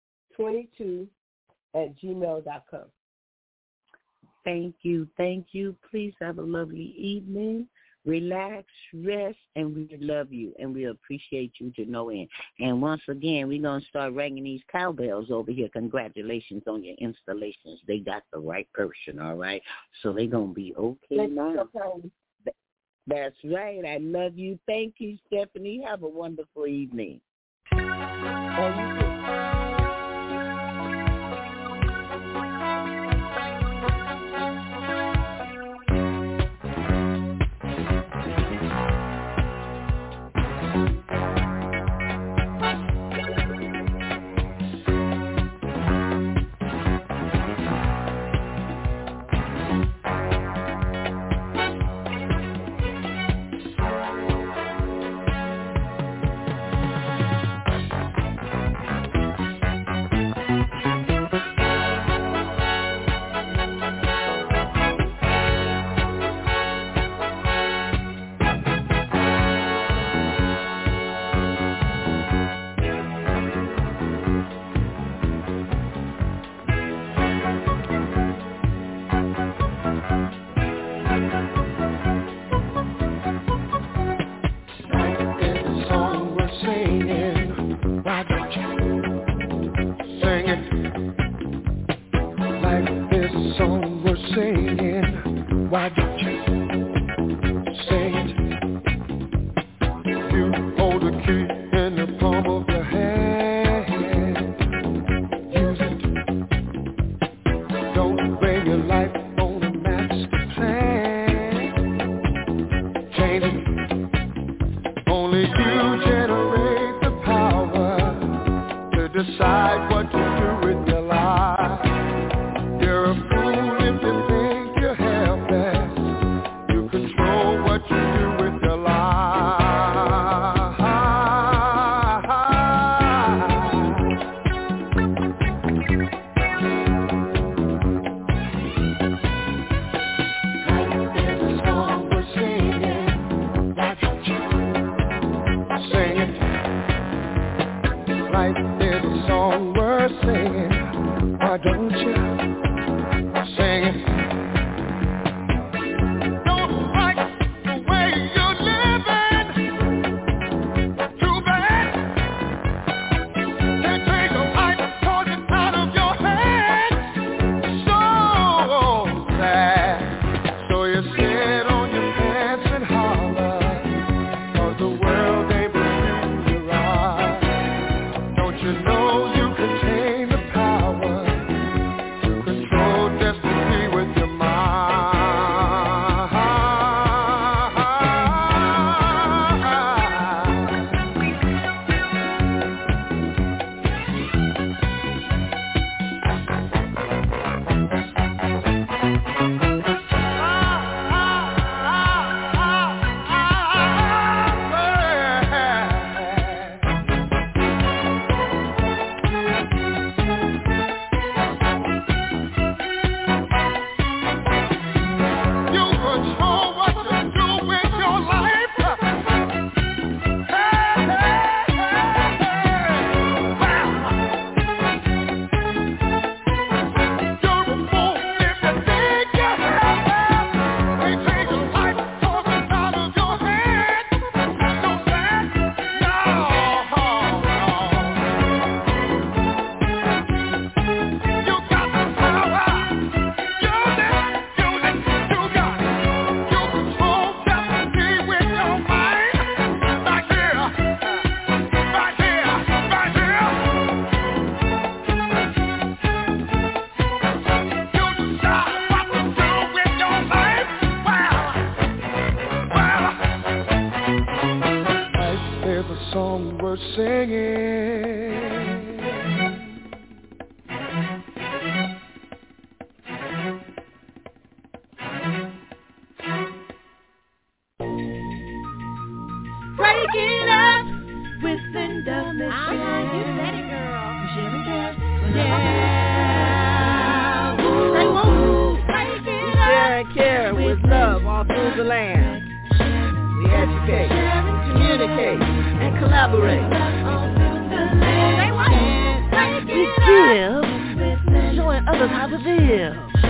22 @gmail.com. Thank you. Please have a lovely evening. Relax, rest, and we love you, and we appreciate you to no end. And once again, we're going to start ringing these cowbells over here. Congratulations on your installations. They got the right person, all right? So they're going to be okay now. That's right. I love you. Thank you, Stephanie. Have a wonderful evening. Don't like the way song worth singing. Break it up with Linda Michelle. You said it, girl. Yeah. Say woo. Break it up. Share and care with love all through the land. We educate, communicate, and collaborate. Say what? Break We it up. give, showing others how to live.